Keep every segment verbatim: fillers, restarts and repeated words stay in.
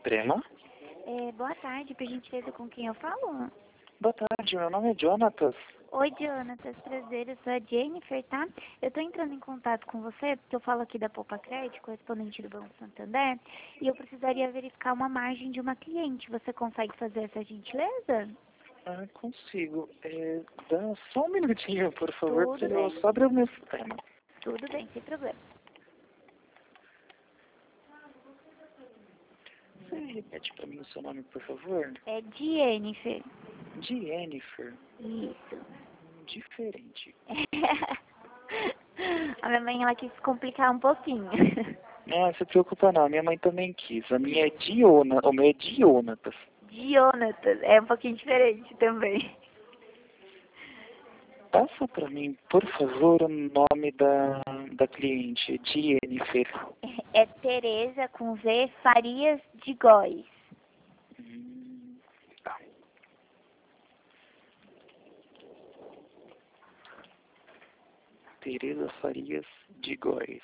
Suprema. É, boa tarde, por gentileza, com quem eu falo? Boa tarde, meu nome é Jonatas. Oi, Jonatas, prazer, eu sou a Jennifer, tá? Eu tô entrando em contato com você, porque eu falo aqui da Poupa Crédito, correspondente do Banco Santander, e eu precisaria verificar uma margem de uma cliente. Você consegue fazer essa gentileza? Ah, consigo. É, dá só um minutinho, por favor, Tudo para eu bem. só abrir o meu sistema. Tudo bem, sem problema. Você repete para mim o seu nome, por favor? É Jennifer. Jennifer. Isso. Diferente. A minha mãe, ela quis complicar um pouquinho. Não, se preocupa não, minha mãe também quis. A minha é Diona, o meu é Dionatas. Jonatas, é um pouquinho diferente também. Passa para mim, por favor, o nome da, da cliente, Jennifer. É Tereza com V, Farias de Góis. Hum, tá. Tereza Farias de Góis.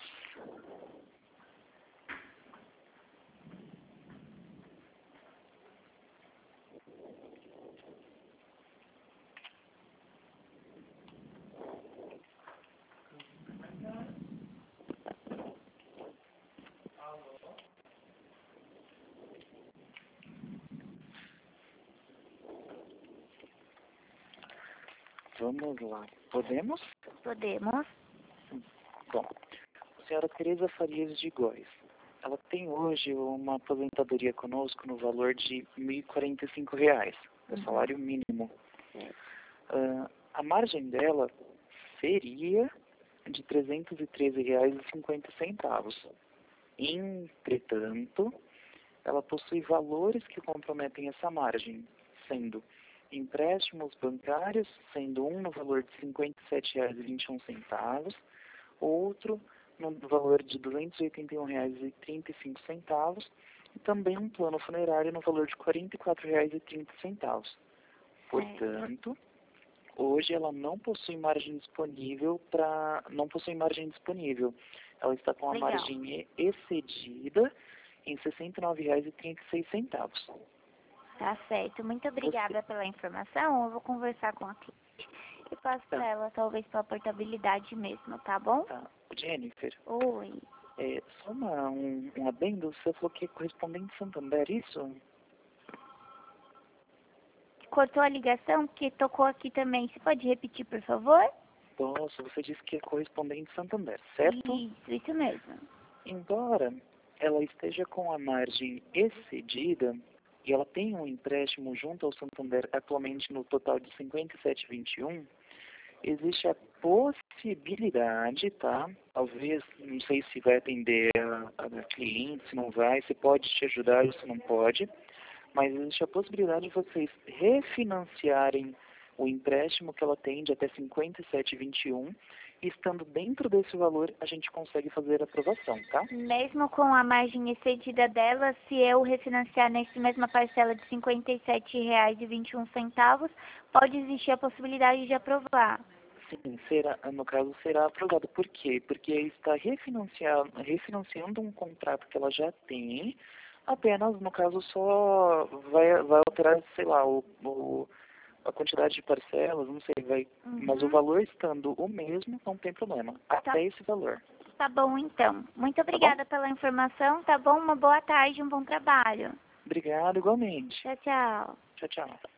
Vamos lá. Podemos? Podemos? Bom, a senhora Tereza Farias de Góis. Ela tem hoje uma aposentadoria conosco no valor de mil e quarenta e cinco reais, é o salário mínimo. Uh, a margem dela seria de trezentos e treze reais e cinquenta centavos. Entretanto, ela possui valores que comprometem essa margem, sendo empréstimos bancários, sendo um no valor de cinquenta e sete reais e vinte e um centavos, outro no valor de duzentos e oitenta e um reais e trinta e cinco centavos, e também um plano funerário no valor de quarenta e quatro reais e trinta centavos. Portanto, hoje ela não possui margem disponível para não possui margem disponível. Ela está com a Legal. margem excedida em sessenta e nove reais e trinta e seis centavos. Tá certo. Muito obrigada Você... pela informação. Eu vou conversar com a cliente e passo Tá. para ela, talvez pela portabilidade mesmo, tá bom? Tá. Jennifer, Oi. é, só uma, um, um adendo, você falou que é correspondente Santander, isso? Cortou a ligação porque tocou aqui também. Você pode repetir, por favor? Nossa, você disse que é correspondente Santander, certo? Isso, isso mesmo. Embora ela esteja com a margem excedida e ela tenha um empréstimo junto ao Santander atualmente no total de cinquenta e sete reais e vinte e um, existe a possibilidade, tá? Talvez, não sei se vai atender a, a cliente, se não vai, se pode te ajudar ou se não pode, mas existe a possibilidade de vocês refinanciarem o empréstimo que ela tem de até cinquenta e sete reais e vinte e um, e estando dentro desse valor, a gente consegue fazer a aprovação, tá? Mesmo com a margem excedida dela, se eu refinanciar nessa mesma parcela de cinquenta e sete reais e vinte e um centavos, pode existir a possibilidade de aprovar. Sim, será, no caso será aprovado. Por quê? Porque está refinanciando, refinanciando um contrato que ela já tem, apenas, no caso, só vai, vai alterar, sei lá, o, o, a quantidade de parcelas, não sei, vai, Uhum. mas o valor estando o mesmo, não tem problema, até Tá. esse valor. Tá bom, então. Muito Tá bom? obrigada pela informação, tá bom? Uma boa tarde, um bom trabalho. Obrigado, igualmente. Tchau, tchau. Tchau, tchau.